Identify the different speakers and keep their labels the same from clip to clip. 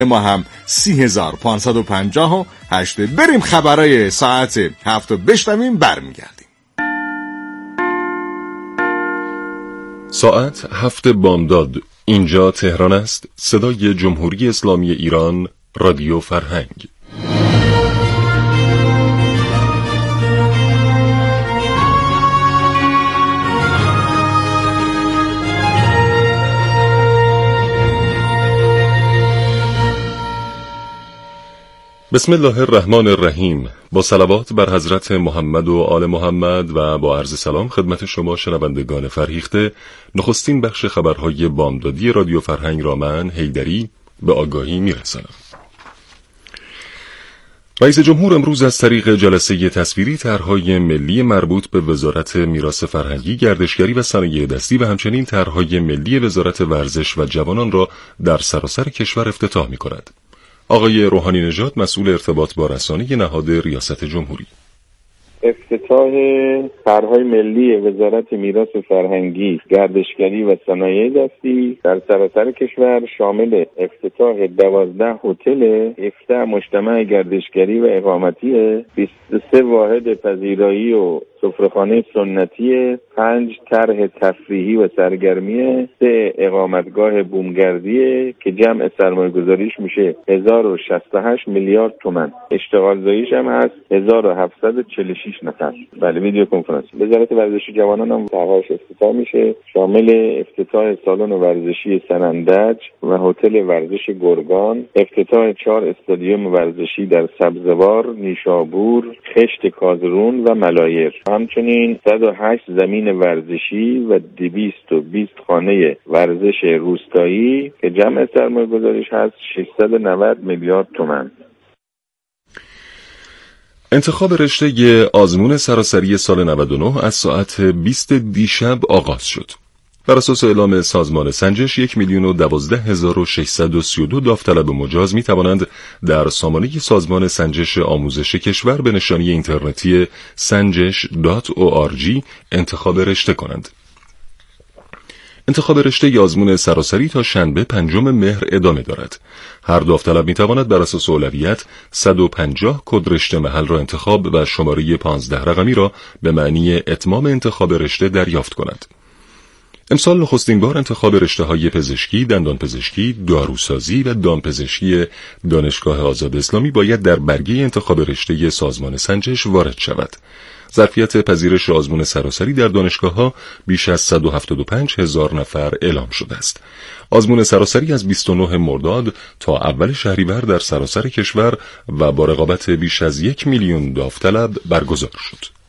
Speaker 1: ما هم 30,558. بریم خبرای ساعت 7 بشنویم، برمیگردیم.
Speaker 2: ساعت 7 بامداد. اینجا تهران است. صدای جمهوری اسلامی ایران، رادیو فرهنگ. بسم الله الرحمن الرحیم. با صلوات بر حضرت محمد و آل محمد و با عرض سلام خدمت شما شنوندگان فرهیخته، نخستین بخش خبرهای بامدادی رادیو فرهنگ را من حیدری به آگاهی میرسانم. رئیس جمهور امروز از طریق جلسه تصویری طرح‌های ملی مربوط به وزارت میراث فرهنگی، گردشگری و صنایع دستی و همچنین طرح‌های ملی وزارت ورزش و جوانان را در سراسر کشور افتتاح می‌کند. آقای روحانی نژاد، مسئول ارتباط با رسانه نهاد ریاست جمهوری:
Speaker 3: افتتاح طرح‌های ملی وزارت میراث فرهنگی، گردشگری و صنایع دستی در سراسر کشور شامل افتتاح 12 هتل، 17 مجتمع گردشگری و اقامتی، 23 واحد پذیرایی و سفره‌خانه سنتی، 5 طرح تفریحی و سرگرمی، 3 اقامتگاه بومگردی که جمع سرمایه‌گذاریش میشه 1068 میلیارد تومان. اشتغال زاییش هم هست 1746 نفر. بله، ویدیو کنفرانس. وزارت ورزش و جوانان هم طرحش افتتاح میشه، شامل افتتاح سالن ورزشی سنندج و هتل ورزش گرگان، افتتاح 4 استادیوم ورزشی در سبزوار، نیشابور، خشت کازرون و ملایر، همچنین 108 زمین ورزشی و 220 خانه ورزش روستایی که جمع سرمایه‌گذاریش هست 690 میلیارد تومان.
Speaker 2: انتخاب رشته آزمون سراسری سال 99 از ساعت 20 دیشب آغاز شد. بر اساس اعلام سازمان سنجش 1,012,632 داوطلب مجاز می توانند در سامانه سازمان سنجش آموزش کشور به نشانی اینترنتی sanjesh.org انتخاب رشته کنند. انتخاب رشته آزمون سراسری تا شنبه 5 مهر ادامه دارد. هر داوطلب می تواند بر اساس اولویت 150 کد رشته محل را انتخاب و شماره 15 رقمی را به معنی اتمام انتخاب رشته دریافت کند. امسال نخستین بار انتخاب رشته‌های پزشکی، دندانپزشکی، داروسازی و دامپزشکی دانشگاه آزاد اسلامی باید در برگه انتخاب رشته سازمان سنجش وارد شود. ظرفیت پذیرش آزمون سراسری در دانشگاه‌ها بیش از 175,000 نفر اعلام شده است. آزمون سراسری از 29 مرداد تا اول شهریور در سراسر کشور و با رقابت بیش از 1 میلیون داوطلب برگزار شد.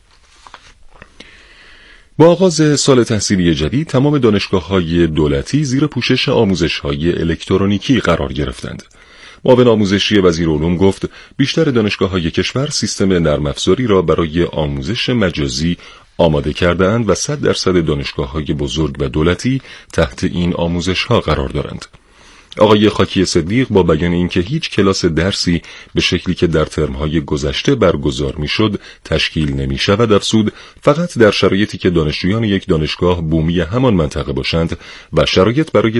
Speaker 2: با آغاز سال تحصیلی جدید، تمام دانشگاه‌های دولتی زیر پوشش آموزش‌های الکترونیکی قرار گرفتند. معاون آموزشی وزیر علوم گفت بیشتر دانشگاه‌های کشور سیستم نرم افزاری را برای آموزش مجازی آماده کرده‌اند و 100% دانشگاه‌های بزرگ و دولتی تحت این آموزش‌ها قرار دارند. آقای خاکی صدیق با بیان اینکه هیچ کلاس درسی به شکلی که در ترم‌های گذشته برگزار می‌شد تشکیل نمی‌شود افزود فقط در شرایطی که دانشجویان یک دانشگاه بومی همان منطقه باشند و شرایط برای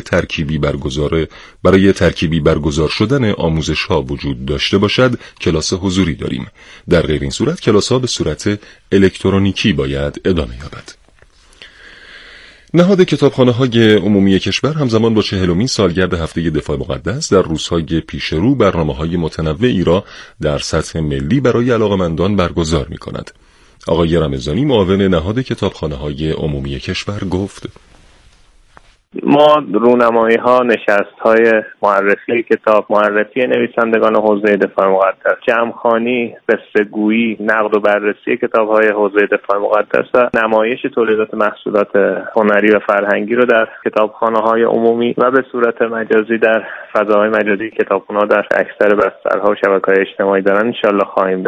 Speaker 2: ترکیبی برگزار شدن آموزش‌ها وجود داشته باشد کلاس حضوری داریم. در غیر این صورت کلاس‌ها به صورت الکترونیکی باید ادامه یابد. نهاد کتابخانه‌های عمومی کشور همزمان با 40مین سالگرد هفته دفاع مقدس در روزهای پیش رو برنامه‌های متنوعی را در سطح ملی برای علاقه‌مندان برگزار می‌کند. آقای رمضانی، معاون نهاد کتابخانه‌های عمومی کشور گفت:
Speaker 4: ما رونمایی‌ها، نشست‌های معرفی کتاب، معرفی نویسندگان حوزه دفاع مقدس، جمع‌خوانی، قصه‌گویی، نقد و بررسی کتاب‌های حوزه دفاع مقدس و نمایش تولیدات محصولات هنری و فرهنگی رو در کتابخانه‌های عمومی و به صورت مجازی در فضاهای مجازی کتابخانه‌ها در اکثر بسترها و شبکه‌های اجتماعی دارن انشالله خواهیم داشت.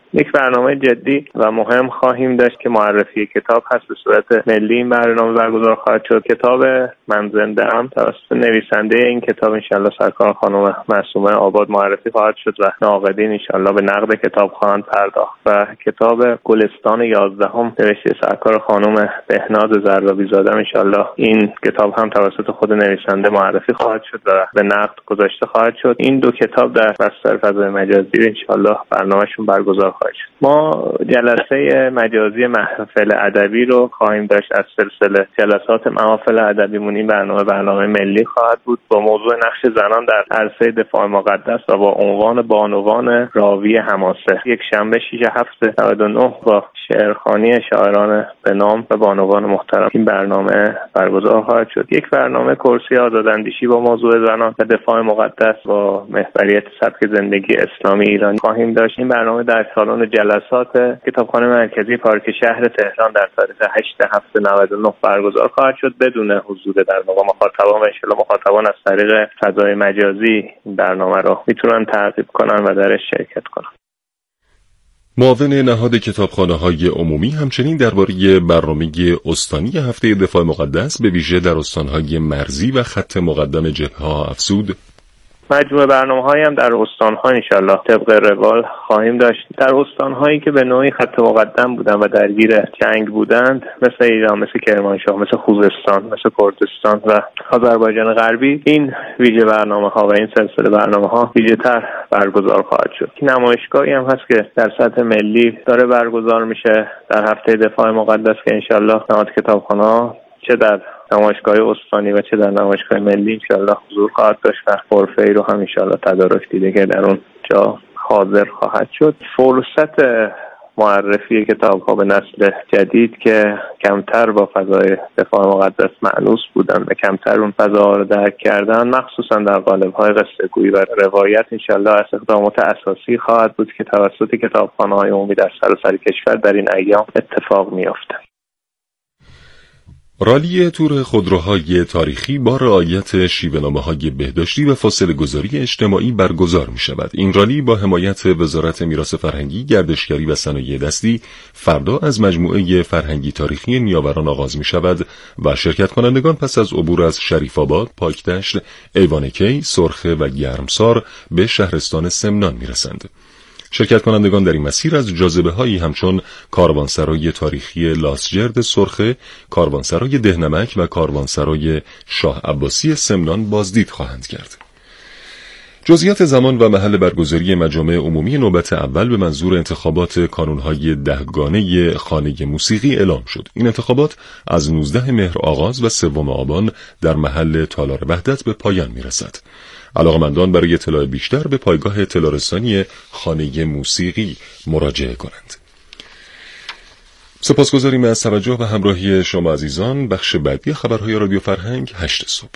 Speaker 4: یک برنامه جدی و مهم خواهیم داشت که معرفی کتاب هست. به صورت ملی این برنامه برگزار خواهد شد. کتاب من زنده ام توسط نویسنده این کتاب انشالله سرکار خانم معصومه آباد معرفی خواهد شد و ناقدین انشالله به نقد کتاب خواهند پرداخت. و کتاب گلستان 11 نوشته سرکار خانم بهناز زرابی زاده انشالله این کتاب هم توسط خود نویسنده معرفی خواهد شد و به نقد گذاشته خواهد شد. این دو کتاب در بستر فضای مجازی انشالله برنامه‌شون برگزار خواهد شد. ما جلسه مجازی محفل ادبی رو خواهیم داشت از سلسله جلسات محافل ادبیمون. این برنامه ملی خواهد بود با موضوع نقش زنان در عرصه دفاع مقدس و با عنوان بانوان راوی حماسه. یک شنبه 6/7/99 با شعرخوانی شاعران به نام و بانوان محترم این برنامه برگزار خواهد شد. یک برنامه کرسی آزاداندیشی با موضوع زنان و دفاع مقدس با محوریت سبک زندگی اسلامی ایرانی خواهیم داشت. این برنامه در سالن جلسات کتابخانه مرکزی پارک شهر تهران در تاریخ 8/7/99 برگزار خواهد شد بدون حضور در واقع مخاطبان و ان شاءالله مخاطبان از طریق فضای مجازی این برنامه رو میتونن تعقیب کنن و درش شرکت کنن.
Speaker 2: معاون نهاد کتابخانه‌های عمومی همچنین درباره برنامه استانی هفته دفاع مقدس به ویژه در استان‌های مرزی و خط مقدم جبهه‌ها افزود.
Speaker 4: مجموعه برنامه‌هایی هم در استان‌ها انشالله طبق روال خواهیم داشت. در استان‌هایی که به نوعی خط مقدم بودن و درگیر جنگ بودند مثل ایران، مثل کرمانشاه، مثل خوزستان، مثل کردستان و آذربایجان غربی، این ویژه برنامه‌ها و این سلسله برنامه‌ها ویژه‌تر برگزار خواهد شد. این نمایشگاهی هم هست که در سطح ملی داره برگزار میشه در هفته دفاع مقدس که انشالله نهاد کتابخانه‌ها چه در نمایشگاه استانی و چه در نمایشگاه ملی انشالله حضور خواهد داشت و غرفه‌ای رو هم انشالله تدارک دیده که در اون جا حاضر خواهد شد. فرصت معرفی کتاب‌ها به نسل جدید که کمتر با فضای دفاع مقدس مأنوس بودن و کمتر اون فضا رو درک کردن، مخصوصا در قالب‌های قصه‌گویی و روایت انشالله از اقدامات اساسی خواهد بود که توسط کتابخانه‌های عمومی در سراسر کشور در این ایام اتفاق می‌افته.
Speaker 2: رالی تور خودروهای تاریخی با رعایت شیوه‌نامه‌های بهداشتی و فاصله گذاری اجتماعی برگزار می شود. این رالی با حمایت وزارت میراث فرهنگی، گردشگری و صنایع دستی فردا از مجموعه فرهنگی تاریخی نیاوران آغاز می شود و شرکت کنندگان پس از عبور از شریف آباد، پاکدشت، ایوانکی، سرخه و گرمسار به شهرستان سمنان می رسند. شرکت کنندگان در این مسیر از جاذبه‌هایی همچون کاروانسرای تاریخی لاسجرد سرخه، کاروانسرای دهنمک و کاروانسرای شاه عباسی سمنان بازدید خواهند کرد. جزئیات زمان و محل برگزاری مجامع عمومی نوبت اول به منظور انتخابات کانون‌های 10گانه خانه موسیقی اعلام شد. این انتخابات از 19 مهر آغاز و 3 آبان در محل تالار وحدت به پایان می‌رسد. علاقه‌مندان برای اطلاع بیشتر به پایگاه اطلاع رسانی خانه موسیقی مراجعه کنند. سپاسگزاریم از توجه و همراهی شما عزیزان. بخش بعدی خبرهای رادیو فرهنگ 8 صبح.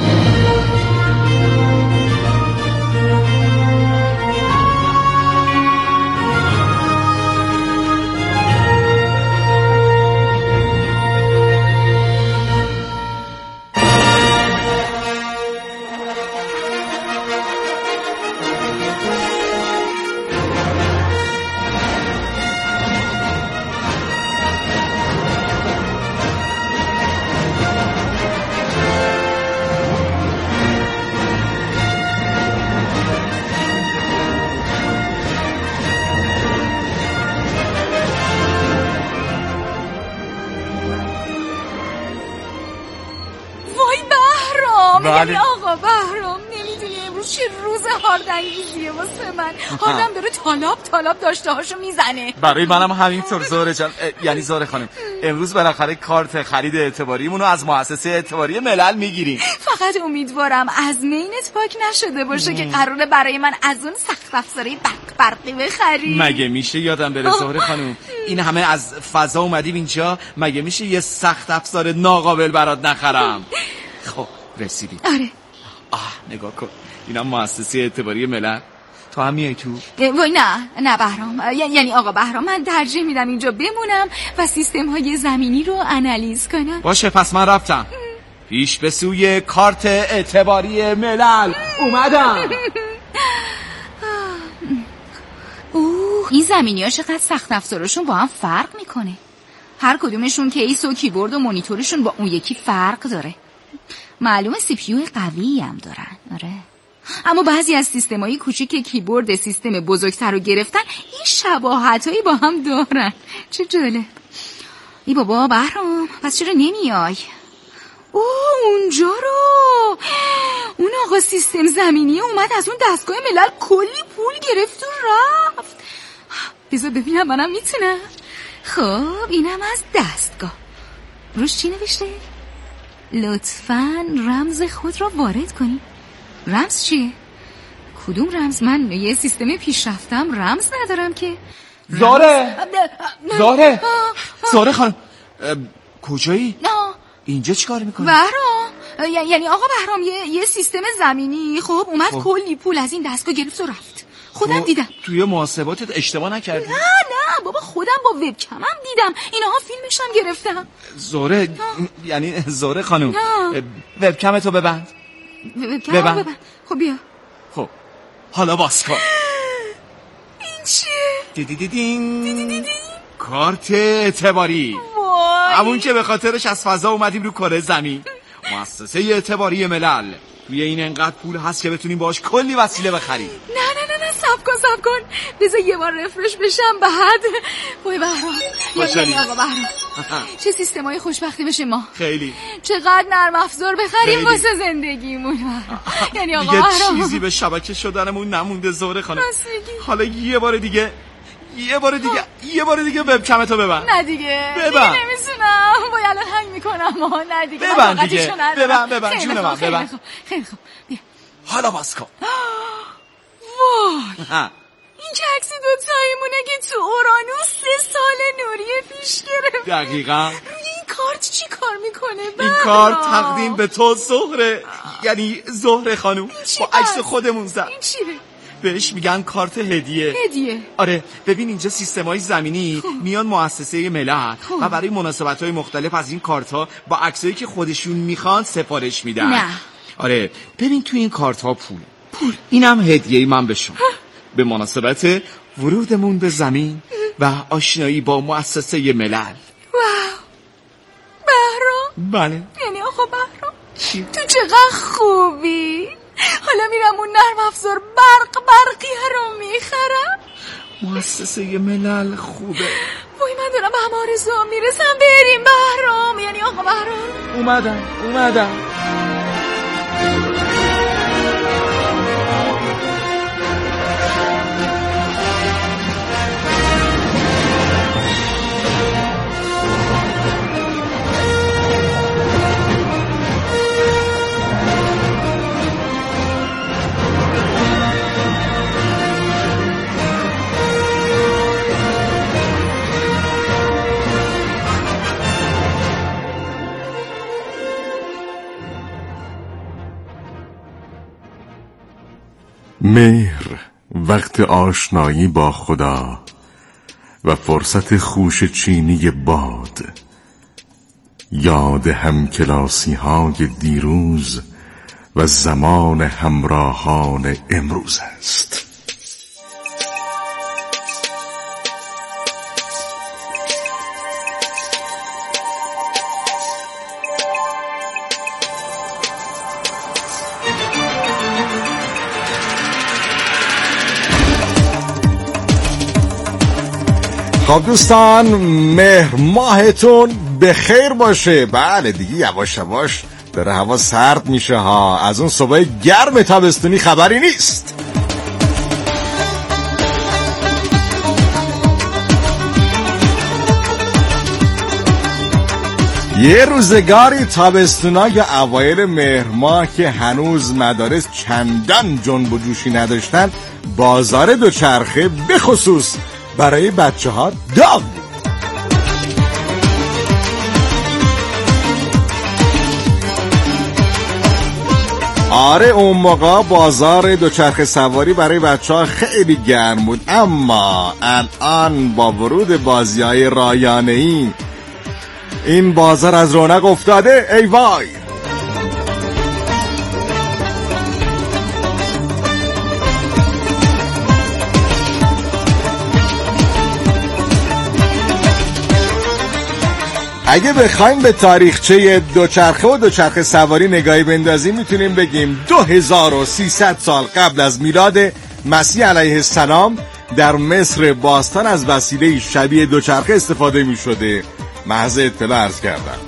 Speaker 5: یعنی آقا بهرام نمیدونی امروز چه روز هاردنگیزیه واسه من. آدم داره تالاب داشته هاشو میزنه.
Speaker 6: برای منم همینطور زهره جان، یعنی زهره خانم امروز بالاخره کارت خرید اعتباریمونو از مؤسسه اعتباری ملل میگیریم.
Speaker 5: فقط امیدوارم از مینت پاک نشده باشه که قراره برای من از اون سخت افزاری برقی بخری.
Speaker 6: مگه میشه یادم بره زهره خانم؟ این همه از فضا اومدیم اینجا، مگه میشه یه سخت افزار ناقابل برات نخرم؟ خب رسیدیم.
Speaker 5: آره.
Speaker 6: نگاه کن، اینم مؤسسه اعتباری ملل. تو هم میای تو؟
Speaker 5: وای نه بهرام، یعنی آقا بهرام من ترجیح میدم اینجا بمونم و سیستم های زمینی رو آنالیز کنم.
Speaker 6: باشه پس من رفتم. پیش به سوی کارت اعتباری ملل اومدم.
Speaker 5: این زمینی‌ها چقدر سخت افزارشون با هم فرق میکنه. هر کدومشون کیس و کیبورد و مانیتورشون با اون یکی فرق داره. معلومه سی پی یو قوی هم دارن. آره. اما بعضی از سیستم‌های کوچیک کیبورد سیستم بزرگتر رو گرفتن، این شباهتایی با هم دارن. چه جالب. ای بابا بهرام، پس چرا نمیای؟ اونجا رو اون آقا سیستم زمینی اومد از اون دستگاه ملل کلی پول گرفت و رفت. بذار ببینم منم میتونم. خب اینم از دستگاه. روش چی نوشته؟ لطفاً رمز خود را وارد کنی. رمز چیه؟ کدوم رمز؟ من یه سیستم پیشرفتم رمز ندارم که.
Speaker 6: زاره خانم کجایی؟ اینجا چیکار میکنی؟
Speaker 5: بهرام، یعنی آقا بهرام یه سیستم زمینی خب اومد کلی پول از این دستگاه گرفت و رفت. خودم دیدم.
Speaker 6: توی محاسباتت اشتباه نکردی؟
Speaker 5: نه بابا، خودم با وبکمم دیدم. اینها فیلمش هم گرفتم.
Speaker 6: زاره یعنی زاره خانم، وبکم تو ببند.
Speaker 5: ببند. خب بیا.
Speaker 6: خب حالا باز کن.
Speaker 5: این چیه؟
Speaker 6: دیدین کارت اعتباری، همون که به خاطرش از فضا اومدیم رو کره زمین. مؤسسه اعتباری ملل. توی این انقدر پول هست که بتونیم باش کلی وسیله بخریم.
Speaker 5: نه صبر کن بذار یه بار رفرش بشم. بعد وای بهرام، آقا بهرام، چه سیستمای خوشبختی بشه ما.
Speaker 6: خیلی.
Speaker 5: چقدر نرم افزار بخریم واسه زندگیمون. یعنی آقا بهرام
Speaker 6: دیگه چیزی به شبکه شدنمون نمونده زهره خانم. حالا یه بار دیگه وبکمتو ببند.
Speaker 5: نه دیگه نمیتونم. وای الان هنگ میکنم. نه دیگه
Speaker 6: ببند دیگه. ببند جون من ببند.
Speaker 5: خیلی خوب بیا.
Speaker 6: حالا باز کن.
Speaker 5: وای این که عکس دوتاییمونه که تو اورانوس 3 سال نوری پیش گرفت.
Speaker 6: دقیقاً.
Speaker 5: این کارت چی کار میکنه؟
Speaker 6: این کارت تقدیم به تو زهره، یعنی زهره خانوم، با عکس خودمون زد.
Speaker 5: این چیه؟
Speaker 6: بهش میگن کارت هدیه. آره ببین اینجا سیستم‌های زمینی میان مؤسسه ملل و برای مناسبت‌های مختلف از این کارت‌ها با عکسایی که خودشون میخوان سفارش میدن.
Speaker 5: نه
Speaker 6: آره ببین تو این کارت‌ها پول. اینم هدیه‌ای من به شما به مناسبت ورودمون به زمین و آشنایی با مؤسسه ملل.
Speaker 5: واو بهرام.
Speaker 6: بله.
Speaker 5: یعنی آقا بهرام تو چقدر خوبی. حالا میرم اون نرم افزار برقی رو میخرم.
Speaker 6: مؤسسه ملل خوبه.
Speaker 5: وای من دارم به همه آرزوها میرسم. بریم بهرام. یعنی آقا بهرام
Speaker 6: اومدم.
Speaker 1: مهر، وقت آشنایی با خدا و فرصت خوش چینی باد، یاد همکلاسی های دیروز و زمان همراهان امروز است. خب دوستان، مهر ماهتون به خیر باشه. بله دیگه یواش یواش داره هوا سرد میشه ها. از اون صبح گرم تابستونی خبری نیست. یه روزگاری تابستونای اوایل مهر ماه که هنوز مدارس چندان جنب و جوشی نداشتن، بازار دوچرخه به خصوص برای بچه ها داغ بود. آره اون موقع بازار دوچرخه سواری برای بچه ها خیلی گرم بود، اما الان با ورود بازی‌های رایانه‌ای این بازار از رونق افتاده. ای وای. اگه بخوایم به تاریخچه دوچرخه و دوچرخه سواری نگاهی بندازیم میتونیم بگیم 2300 سال قبل از میلاد مسیح علیه السلام در مصر باستان از وسیله شبیه دوچرخه استفاده میشده. محض اطلاع عرض کردم.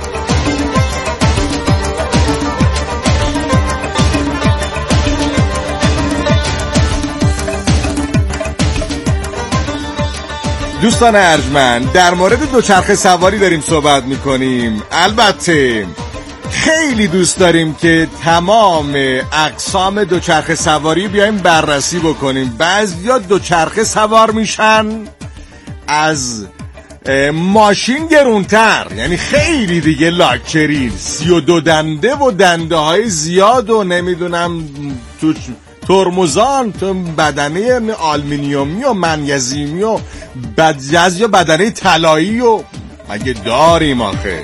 Speaker 1: دوستان ارجمند، در مورد دوچرخه سواری داریم صحبت میکنیم. البته خیلی دوست داریم که تمام اقسام دوچرخه سواری بیایم بررسی بکنیم. بعضیا دوچرخه سوار میشن از ماشین گرونتر، یعنی خیلی دیگه لاکچری، 32 دنده و دنده های زیاد و نمیدونم تو ترمزان، تو بدنه آلومینیومی و منیزیمی و یا بدنه طلایی و مگه داریم آخه.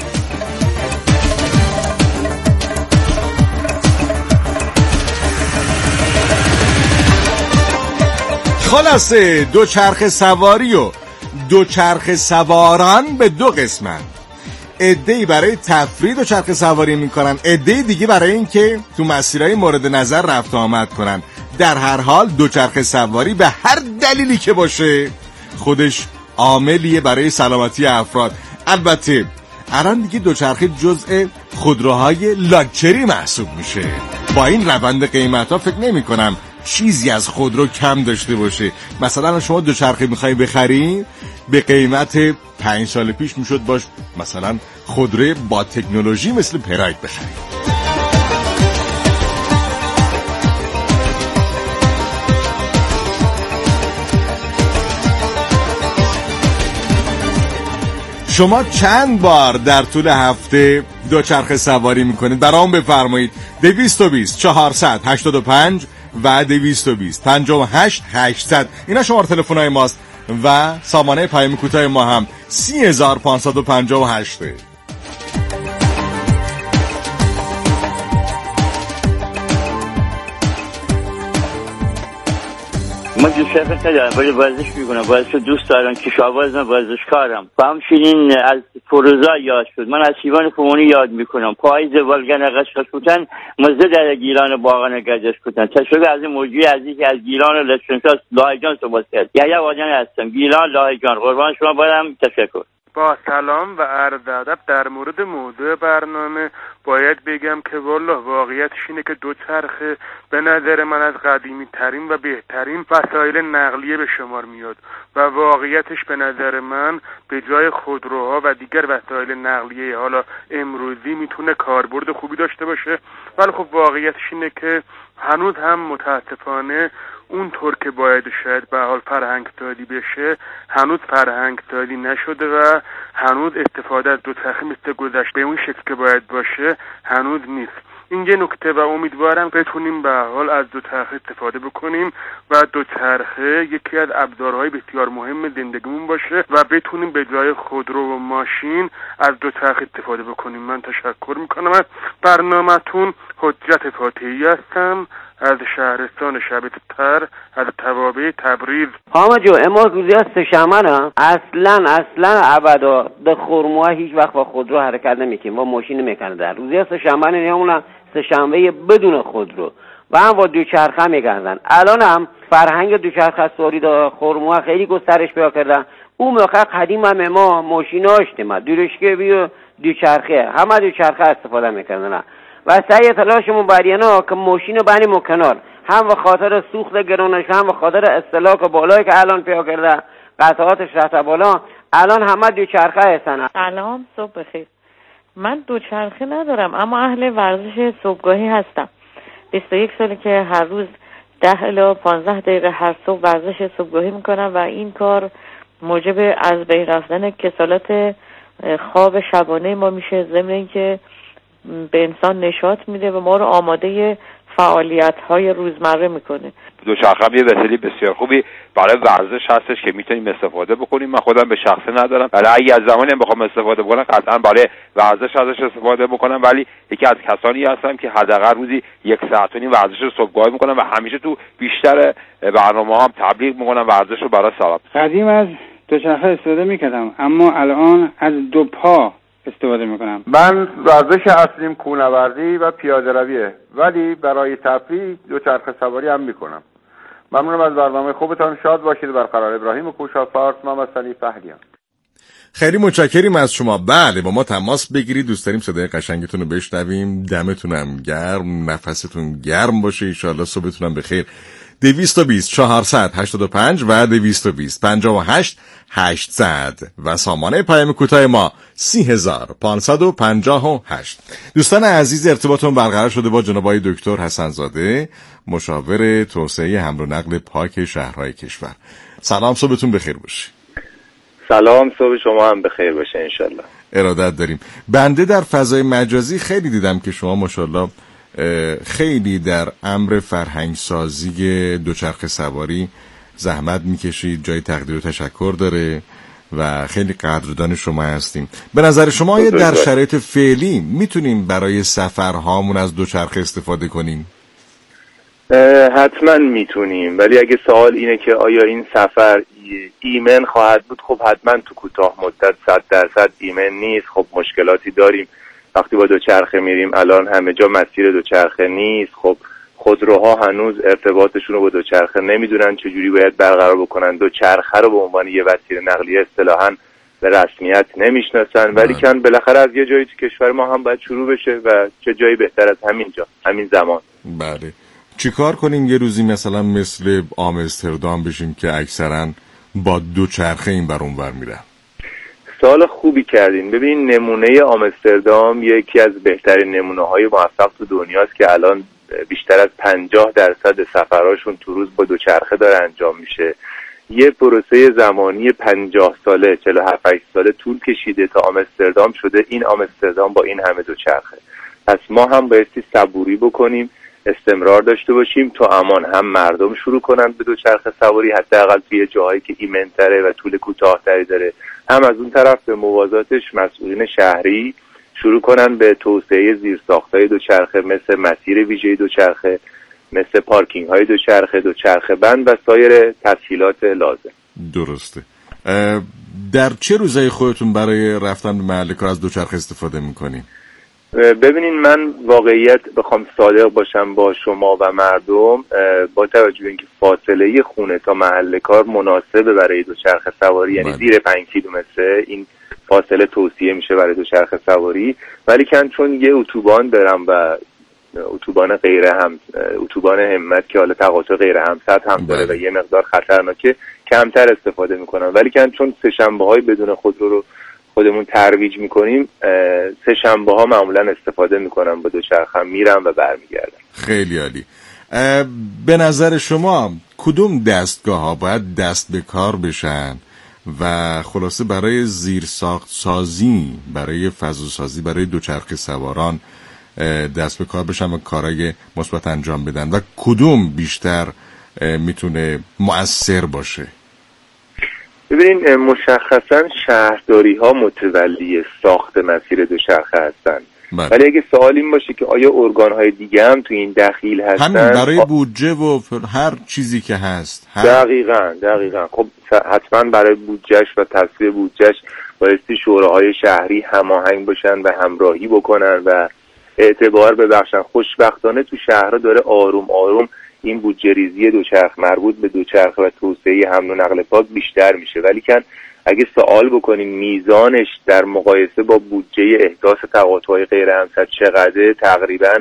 Speaker 1: خلاصه دوچرخه سواری و دوچرخه سواران به دو قسمن. عده‌ای برای تفریح دوچرخه سواری میکنن، عده‌ای دیگه برای این که تو مسیرهای مورد نظر رفت آمد کنن. در هر حال دوچرخه سواری به هر دلیلی که باشه خودش عاملیه برای سلامتی افراد. البته الان دیگه دوچرخه جزء خودروهای لاکچری محسوب میشه. با این روند قیمتا فکر نمی کنم چیزی از خودرو کم داشته باشه. مثلا شما دوچرخه میخوای بخرین، به قیمت 5 سال پیش میشد باش مثلا خودرو با تکنولوژی مثل پراید بخرید. شما چند بار در طول هفته دوچرخه سواری میکنید؟ برام بفرمایید. 220 485 و 220 58 800 اینا شماره تلفن‌های ماست و سامانه پیام کوتاه ما هم 30558.
Speaker 7: من دوچرخه ندارم ولی ورزش میکنم، ورزش دوست دارم، کشاورزم، ورزشکارم. همچنین از فروزا یاد شد. من از حیوان فومونی یاد میکنم. پاییز والگن قشقش کتن مزده در گیلان باغان گردش کتن. تشکر از این موضوعی عزیزی که از گیلان و لشنشاس لاهیجان صحبت کرد. یحیی واجن هستم، گیلان لاهیجان. قربان شما برم. تشکر.
Speaker 8: با سلام و عرض ادب. در مورد موضوع برنامه باید بگم که والله واقعیتش اینه که دوچرخه به نظر من از قدیمی ترین و بهترین وسایل نقلیه به شمار میاد و واقعیتش به نظر من به جای خودروها و دیگر وسایل نقلیه حالا امروزی میتونه کاربرد خوبی داشته باشه. ولی خب واقعیتش اینه که هنوز هم متاسفانه اونطور که باید شاید به حال فرهنگ سازی بشه هنوز فرهنگ سازی نشده و هنوز استفاده از دوچرخه مثل گذشته به اون شکل که باید باشه هنوز نیست. این یه نکته و امیدوارم بتونیم به حال از دوچرخه استفاده بکنیم و دوچرخه یکی از ابزارهای بسیار مهم زندگیمون باشه و بتونیم به جای خودرو و ماشین از دوچرخه استفاده بکنیم. من تشکر میکنم از برنامه‌تون. حجت فاتحی هستم از شهرستان شبت‌تر از توابع تبریز.
Speaker 9: حامد جو اما روزی از سه‌شنبه اصلا ابدا به خرموها هیچ وقت با خودرو حرکت نمیکنیم و ماشین میکنه. در روزی از سه‌شنبه نمیمونن سه‌شنبه بدون خودرو و هم با دوچرخه میگردن. الان هم فرهنگ دوچرخه سواری در خرموها خیلی گسترش پیدا کرده. اون موقع قدیم هم ما ماشینا داشتیم، درشکه بیو دوچرخه همه دوچرخه استفاده میکردن و سعی تلاشمون برینا که ماشین رو بنیم کنار، هم به خاطر سوخت گرانش هم به خاطر استهلاک بالایی که الان پیدا کرده قطعاتش رفته بالا. الان همه دوچرخه هستن.
Speaker 10: سلام، صبح بخیر. من دوچرخه ندارم اما اهل ورزش صبحگاهی هستم. 21 ساله که هر روز 10 الی 15 دقیقه هر صبح ورزش صبحگاهی میکنم و این کار موجب از بین رفتن کسالت خواب شبانه ما میشه، ضمن اینکه به انسان نشاط میده و ما رو آماده فعالیت‌های روزمره میکنه.
Speaker 11: دوچرخه یه وسیله بسیار خوبی برای ورزش هستش که میتونیم استفاده بکنیم. من خودم به شخصه ندارم ولی اگه از زمانی بخوام استفاده بکنم قطعا برای ورزش ازش استفاده بکنم، ولی یکی از کسانی هستم که حداقل روزی 1 ساعت و نیم ورزش صبحگاهی میکنم و همیشه تو بیشتر برنامه‌ها هم تبلیغ میکنم ورزش رو برای سلامت.
Speaker 12: قدیم از دوچرخه استفاده میکردم اما الان از 2 پا استفاده میکنم.
Speaker 13: من ورزش اصلیم کوهنوردی و پیاده رویه، ولی برای تفریح دوچرخه سواری هم میکنم. ممنونم از برنامه خوبتان. شاد باشید. برقرار. ابراهیم کوشا فارس. من وسنی فهلیان.
Speaker 1: خیلی متشکریم از شما. بله با ما تماس بگیرید، دوست داریم صدای قشنگتون رو بشنویم. دمتونم گرم، نفستون گرم باشه، ان شاءالله صبحتونم بخیر. 220 485 و 220 58 800 و سامانه پیام کوتاه ما 30558. دوستان عزیز، ارتباطمون برقرار شده با جناب آقای دکتر حسن‌زاده، مشاور توسعه حمل و نقل پاک شهرهای کشور. سلام، صبحتون بخیر باشه.
Speaker 4: سلام، صبح شما هم بخیر باشه انشالله.
Speaker 1: ارادت داریم. بنده در فضای مجازی خیلی دیدم که شما ماشاءالله خیلی در امر فرهنگ سازی دوچرخه سواری زحمت میکشید، جای تقدیر و تشکر داره و خیلی قدردان شما هستیم. به نظر شما آیا در شرایط فعلی میتونیم برای سفرهامون از دوچرخه استفاده کنیم؟
Speaker 4: حتما میتونیم، ولی اگه سوال اینه که آیا این سفر ایمن خواهد بود، خب حتما تو کوتاه مدت 100% ایمن نیست. خب مشکلاتی داریم وقتی با دوچرخه میریم. الان همه جا مسیر دوچرخه نیست. خب خودروها هنوز ارتباطشون رو با دوچرخه نمیدونن چجوری باید برقرار بکنن. دوچرخه رو به عنوان یه وسیله نقلیه اصطلاحاً به رسمیت نمیشناسن، ولی کن بالاخره از یه جایی تو کشور ما هم باید شروع بشه و چه جایی بهتر از همینجا، همین زمان.
Speaker 1: بله. چیکار کنیم یه روزی مثلا مثل آمستردام بشیم که اکثرا با دوچرخه این بر اون ور میرن؟
Speaker 4: سوال خوبی کردین. ببین، نمونه آمستردام یکی از بهترین نمونه‌های موفق تو دنیاست که الان بیشتر از 50% سفرهاشون تو روز با دوچرخه داره انجام میشه. یه پروسه زمانی 50 ساله 47 ساله طول کشیده تا آمستردام شده این آمستردام با این همه دوچرخه. پس ما هم بایستی صبوری بکنیم، استمرار داشته باشیم تا امان هم مردم شروع کنن به دوچرخه سواری، حداقل توی جاهایی که ایمن‌تره و طول کوتاه‌تری داره، هم از اون طرف به موازاتش مسئولین شهری شروع کنن به توسعه زیرساخت‌های دوچرخه، مثل مسیر ویژه دوچرخه، مثل پارکینگ‌های دوچرخه، دوچرخه بند و سایر تسهیلات لازم.
Speaker 1: درسته. در چه روزایی خودتون برای رفتن به محل کار از دوچرخه استفاده می‌کنین؟
Speaker 4: ببینین، من واقعیت بخوام صادق باشم با شما و مردم، با توجه به اینکه فاصله خونه تا محل کار مناسبه برای دوچرخه سواری، یعنی زیر 5 کیلومتر این فاصله توصیه میشه برای دوچرخه سواری، ولی چون یه اتوبان دارم و اتوبان اتوبان همت که حالا تقاطع غیر همسط هم داره و یه مقدار خطرناکه، کمتر استفاده میکنم. ولی چون سه‌شنبه‌های بدون خودرو رو خودمون ترویج میکنیم، سه‌شنبه‌ها معمولا استفاده میکنم، با دوچرخه میرم و برمیگردم.
Speaker 1: خیلی عالی. به نظر شما کدوم دستگاه‌ها باید دست به کار بشن و خلاصه برای زیرساخت سازی، برای فضا سازی، برای دوچرخه سواران دست به کار بشن و کارهای مثبت انجام بدن و کدوم بیشتر میتونه مؤثر باشه؟
Speaker 4: ببینین، مشخصا شهرداری ها متولی ساخت مسیر دوچرخه هستن، ولی اگه سوال این باشه که آیا ارگان های دیگه هم تو این دخیل هستن،
Speaker 1: همین برای بودجه و هر چیزی که هست.
Speaker 4: دقیقاً. خب حتما برای بودجهش و تصویب بودجهش بایستی شوراهای شهری هماهنگ باشن و همراهی بکنن و اعتبار ببخشن. خوشبختانه تو شهرها داره آروم آروم این بودجه ریزی دوچرخه مربوط به دوچرخه و توسعه حمل و نقل پاک بیشتر میشه، ولی اگه سوال بکنین میزانش در مقایسه با بودجه احداث تقاطع‌های غیر همسط چقدره، تقریبا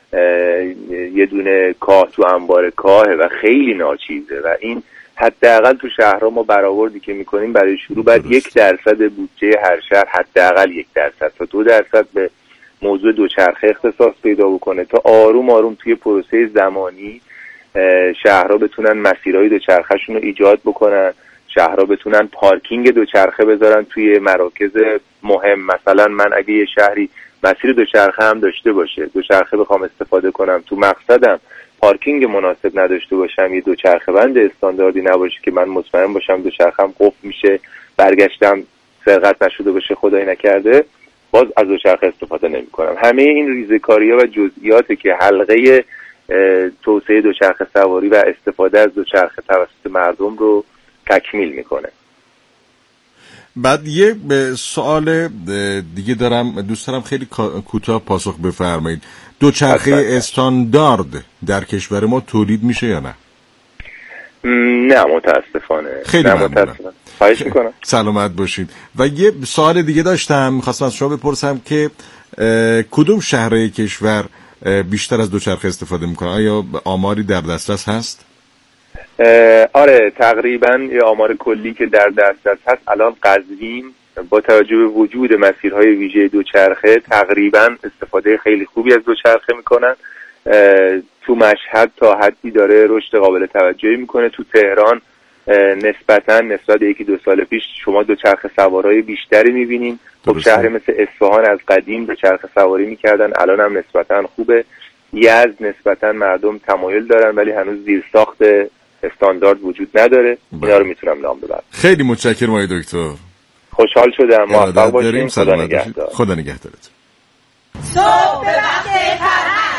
Speaker 4: یه دونه کاه تو انبار کاهه و خیلی ناچیزه و این حداقل تو شهرها ما برآوردی که میکنیم برای شروع باید 1% بودجه هر شهر حداقل 1% تا 2% به موضوع دوچرخه اختصاص پیدا بکنه تا آروم آروم توی پروسه زمانی شهرها بتونن مسیرهای دوچرخه‌شون رو ایجاد بکنن، شهرها بتونن پارکینگ دوچرخه بذارن توی مراکز مهم. مثلا من اگه یه شهری مسیر دوچرخه هم داشته باشه، دوچرخه بخوام استفاده کنم، تو مقصدم پارکینگ مناسب نداشته باشم، یه دوچرخه بند استانداردی نباشه که من مطمئن باشم دوچرخه‌ام قفل میشه، برگشتم سرقت نشده باشه، خدای نکرده، باز از دوچرخه استفاده نمی‌کنم. همه این ریزه‌کاری‌ها و جزئیاتی که حلقه توسعه دوچرخه سواری و استفاده از دوچرخه توسط مردم رو تکمیل میکنه.
Speaker 1: بعد یه سوال دیگه دارم، دوست دارم خیلی کوتاه پاسخ بفرمایید. دوچرخه استاندارد در کشور ما تولید میشه یا نه؟
Speaker 4: نه متاسفانه.
Speaker 1: خیلی ممنونم.
Speaker 4: خواهش میکنم.
Speaker 1: سلامت باشید. و یه سوال دیگه داشتم، میخواستم از شما بپرسم که کدوم شهرهای کشور بیشتر از دوچرخه استفاده میکنن؟ آیا آماری در دسترس هست؟
Speaker 4: آره تقریبا یه آمار کلی که در دسترس هست الان قزوین با توجه به وجود مسیرهای ویژه دوچرخه تقریبا استفاده خیلی خوبی از دوچرخه میکنن. تو مشهد تا حدی داره رشد قابل توجهی میکنه. تو تهران نسبت یکی دو سال پیش شما دوچرخه سوارای بیشتری میبینین. خب شهر مثل اصفهان از قدیم دوچرخه سواری میکردن، الان هم نسبتا خوبه. یزد نسبتا مردم تمایل دارن ولی هنوز زیرساخت استاندارد وجود نداره. اینا رو میتونم نام ببرم.
Speaker 1: خیلی متشکرم آقای دکتر.
Speaker 4: خوشحال شدم. موفق باشیم. خدا نگهدار.
Speaker 1: خدا نگهدارت.
Speaker 12: صبح به وقت فرهنگ.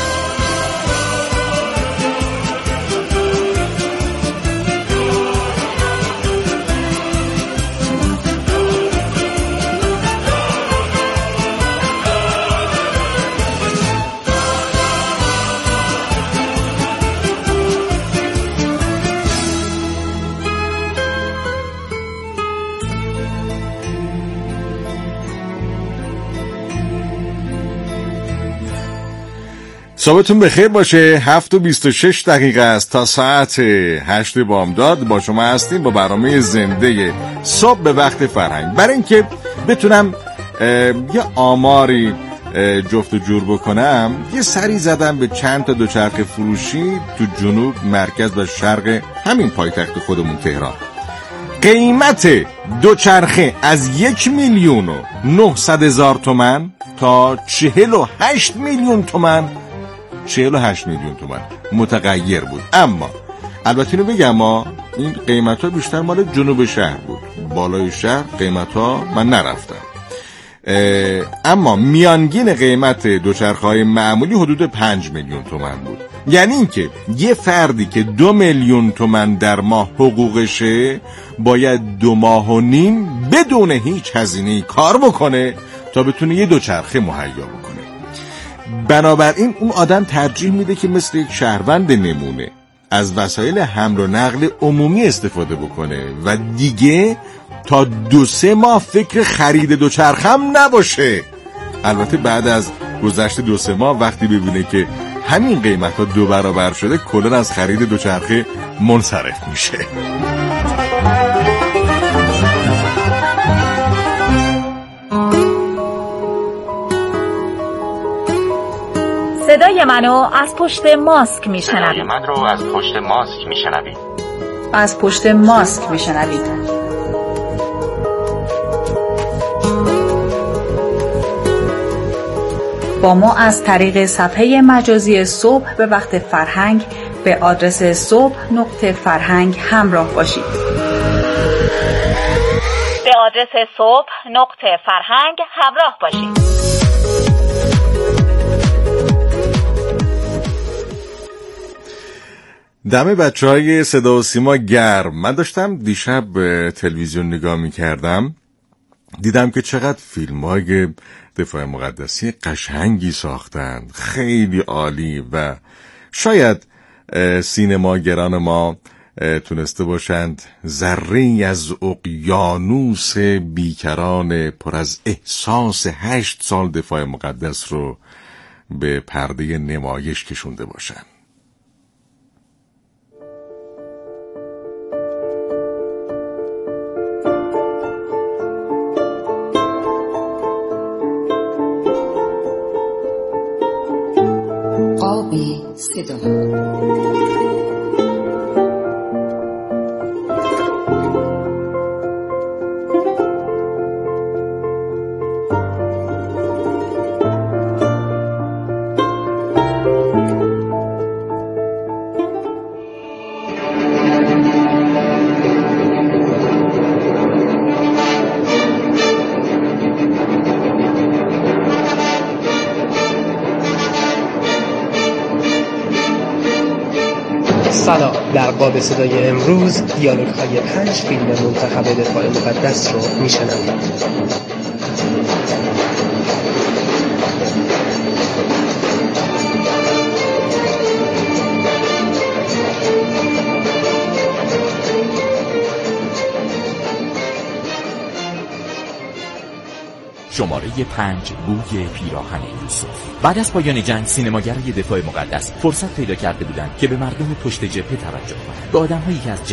Speaker 1: صبحتون بخیر باشه. 7:26 است تا ساعت 8 بامداد با شما هستیم با برنامه زنده صبح به وقت فرهنگ. برای اینکه بتونم یه آماری جفت و جور بکنم یه سری زدم به چند تا دوچرخه فروشی تو جنوب، مرکز و شرق همین پایتخت خودمون تهران. قیمت دوچرخه از 1,900,000 تومان تا 48 میلیون تومان 48 میلیون تومان متغیر بود. اما البته اینو بگم این قیمت ها بیشتر مال جنوب شهر بود، بالای شهر قیمت ها من نرفتم. اما میانگین قیمت دوچرخه های معمولی حدود 5 میلیون تومان بود. یعنی اینکه یه فردی که 2 میلیون تومان در ماه حقوقشه باید 2.5 ماه بدون هیچ هزینه‌ای کار بکنه تا بتونه یه دوچرخه مهیا بکنه. بنابراین اون آدم ترجیح میده که مثل یک شهروند نمونه از وسایل حمل و نقل عمومی استفاده بکنه و دیگه تا 2-3 ماه فکر خرید دوچرخه هم نباشه. البته بعد از گذشت 2-3 ماه وقتی ببینه که همین قیمت ها 2 برابر شده کلاً از خرید دوچرخه منصرف میشه.
Speaker 14: صدای منو از پشت ماسک میشنوید.
Speaker 15: صدای من رو از پشت ماسک میشنوید.
Speaker 14: از پشت ماسک میشنوید. با ما از طریق صفحه مجازی صبح به وقت فرهنگ به آدرس صبح.فرهنگ همراه باشید. به آدرس صبح.فرهنگ همراه باشید.
Speaker 1: دم بچه‌های صدا و سیما گرم. من داشتم دیشب تلویزیون نگاه می‌کردم، دیدم که چقدر فیلم‌های دفاع مقدسی قشنگی ساختن، خیلی عالی و شاید سینماگران ما تونسته باشند ذره‌ای از اقیانوس بیکران پر از احساس 8 سال دفاع مقدس رو به پرده نمایش کشونده باشند.
Speaker 16: صدا با به صدای امروز دیالوگ های 5 فیلم منتخب دفاع مقدس رو میشنوید.
Speaker 17: شماره 5 بوی پیراهن یوسف. بعد از پایان جنگ سینماگرای دفاع مقدس فرصت پیدا کرده بودند که به مردم پشت جبهه توجه کنند، به آدم‌هایی که از